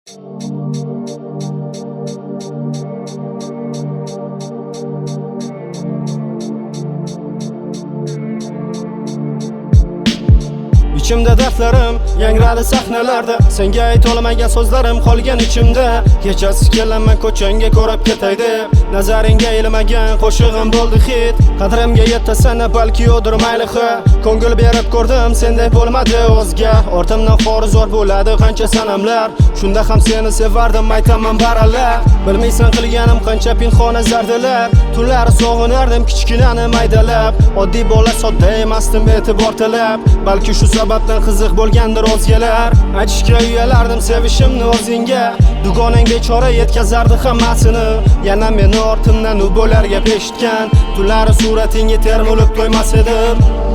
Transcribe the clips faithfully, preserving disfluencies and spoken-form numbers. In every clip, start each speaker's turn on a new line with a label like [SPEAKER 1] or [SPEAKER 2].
[SPEAKER 1] İçimde dertlerim yangradi sahnalarda, senga ayta olmagan so'zlarim qolgan ichimda. Kechasi kelinman ko'changga ko'rib ketay deb, nazaringga ilmagan qo'shig'im bo'ldi hit. Qadrimga yetasana balki yo'dir maylihi, ko'ngil berib ko'rdim senday bo'lmadi o'zga. Ortimdan xori zo'r bo'ladi qancha sanamlar, shunda ham seni sevardim aytaman baralla. Bilmaysan qilganim qancha pinxona zardalar, tunlari sog'inardim kichkinani maydalab. Oddiy bola sodda emasdim e'tibor talab, balki shu sababdan qiziq bo'lgandir o'zgalar. Aytishga uyalardim sevishimni o'zingga, dugonang bechora yetkazardi hammasini. Yana meni ortimdan u bo'larga peshitgan, tunlari suratingga termulib to'ymas edim.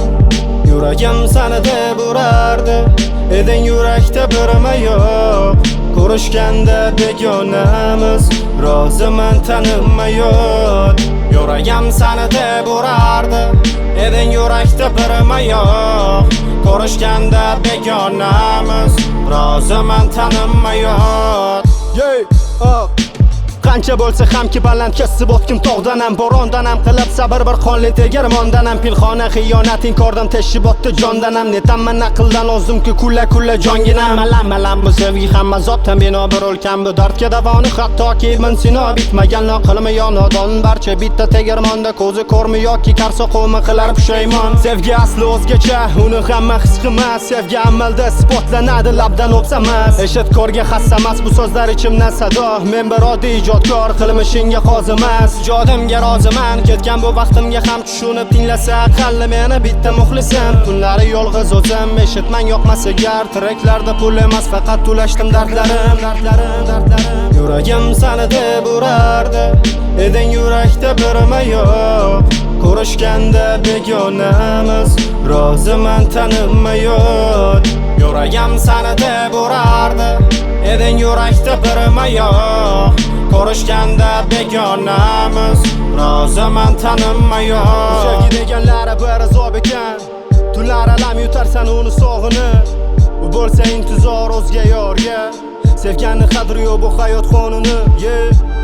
[SPEAKER 1] Yuragim seni deb urardi, eding yurakda birima yo'q. Ko'rishganda begonamiz, roziman tanima yo'q. Yuragim seni deb urardi, eding yurakda birima yo'q. Ko'rishganda begonamiz, roziman tanima yo'q. Yey, oh. Qancha bo'lsa hamki baland kesib o'tkim tog'danam, bo'rondanam qilib sabr bir qonli tegirmondanam. Pinxona xiyonat inkordan teshib o'tdi jondanam, netamman aqldan ozimki kulla kulla jonginam. Malam malam bu sevgi hamma zotdan bino bir o'lkan bu dardga davoni, hattoki Ibn Sino bitmagan aqlmi yo nodon. Barcha bitta tegirmonda ko'zi ko'rmi yoki qarso qovmi qilar pushaymon. Sevgi asli o'zgacha, uni hamma his qilmas, sevgi amalda isbotlanadi labdan o'psamas. Eshit ko'rga xassamas bu so'zlar ichimdan sado, men bir oddiy kor qilmishingga qozimas. Jodimga roziman, ketgan bu vaqtimga ham tushunib tinglasa aqalli meni bitta muxlisim. Tunlari yolg'iz o'zim, eshitmang yoqmas agar, tiraklarda pul emas faqat to'lashdim dardlarim, dardlarim, dardlarim. Yuragim seni deb urardi, eding yurakda birima yo'q. Ko'rishganda begonamiz, roziman tanima yo'q. Yuragim seni deb urardi, eding yurakda birima yo'q. Ko'rishganda begonamiz, roziman tanima yo'q. Sevgi deganlari bir azob ekan, tunlar alam yutarsan uni sog'inib. U bo'lsa intizor o'zga yorga, sevganni qadri yo'q bu hayot qonuni. Yeah.